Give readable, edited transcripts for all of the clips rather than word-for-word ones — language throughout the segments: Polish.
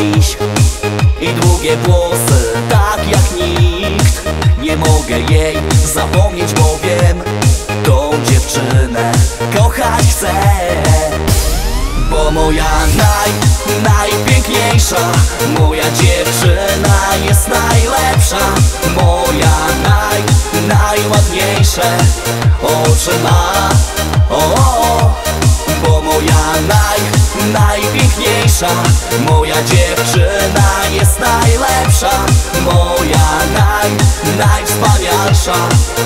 dziś i długie włosy, tak jak nikt. Nie mogę jej zapomnieć, bo wiem, tą dziewczynę kochać chcę. Bo moja najpiękniejsza, moja dziewczyna jest najlepsza. Moja najładniejsze oczy ma, bo moja najpiękniejsza, moja dziewczyna jest najlepsza. Moja najwspanialsza,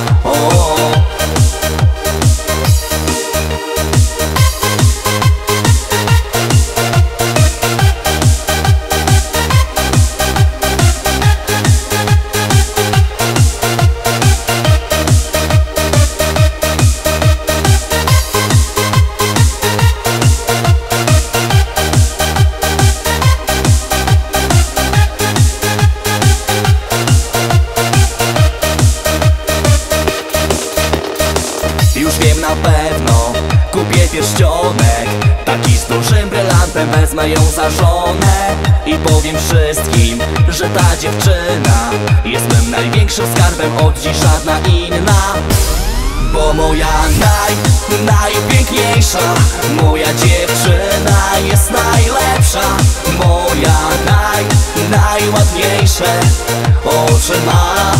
już wiem na pewno, kupię pierścionek taki z dużym brylantem, wezmę ją za żonę i powiem wszystkim, że ta dziewczyna jest mym największym skarbem, od dziś żadna inna. Bo moja najpiękniejsza, moja dziewczyna jest najlepsza. Moja najładniejsze oczy ma,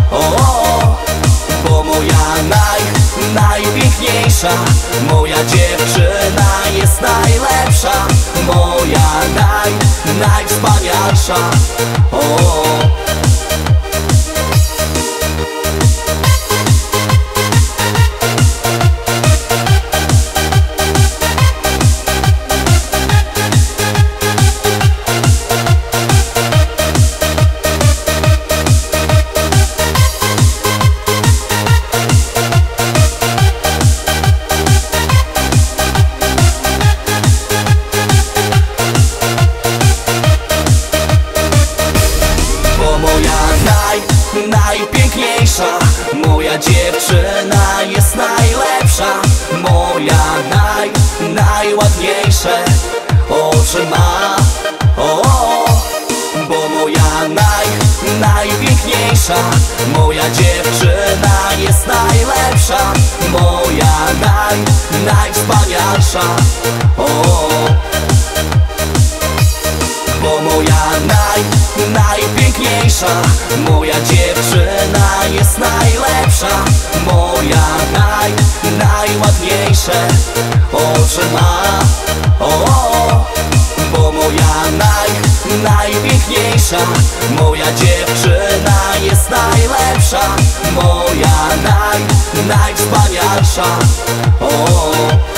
bo moja najpiękniejsza, moja dziewczyna jest najlepsza. Moja najwspanialsza, najpiękniejsza, moja dziewczyna jest najlepsza. Moja najładniejsze oczy ma, bo moja najpiękniejsza, moja dziewczyna jest najlepsza. Moja najwspanialsza, bo moja najpiękniejsza, moja dziewczyna jest najlepsza. Moja najładniejsze oczy ma, bo moja najpiękniejsza, moja dziewczyna jest najlepsza. Moja najwspanialsza,